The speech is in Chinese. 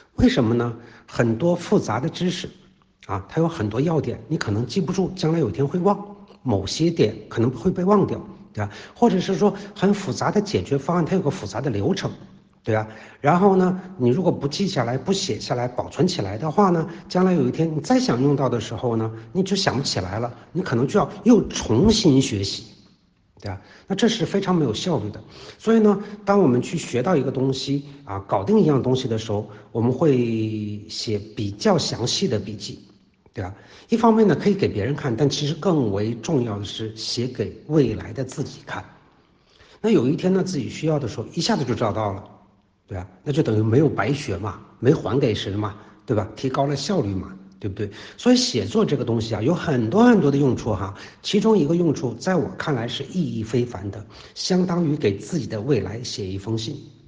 为什么呢？很多复杂的知识啊，它有很多要点，你可能记不住，将来有一天会忘，某些点可能会被忘掉，对吧？或者是说很复杂的解决方案，它有个复杂的流程，对吧？然后呢，你如果不记下来、不写下来、保存起来的话呢，将来有一天你再想用到的时候呢，你就想不起来了，你可能就要又重新学习。对吧？那这是非常没有效率的。所以呢，当我们去学到一个东西啊，搞定一样东西的时候，我们会写比较详细的笔记，对吧？一方面呢，可以给别人看，但其实更为重要的是写给未来的自己看。那有一天呢，自己需要的时候，一下子就找到了，对吧？那就等于没有白学嘛，没还给谁嘛，对吧？提高了效率嘛，对不对？所以写作这个东西啊，有很多很多的用处哈。其中一个用处，在我看来是意义非凡的，相当于给自己的未来写一封信。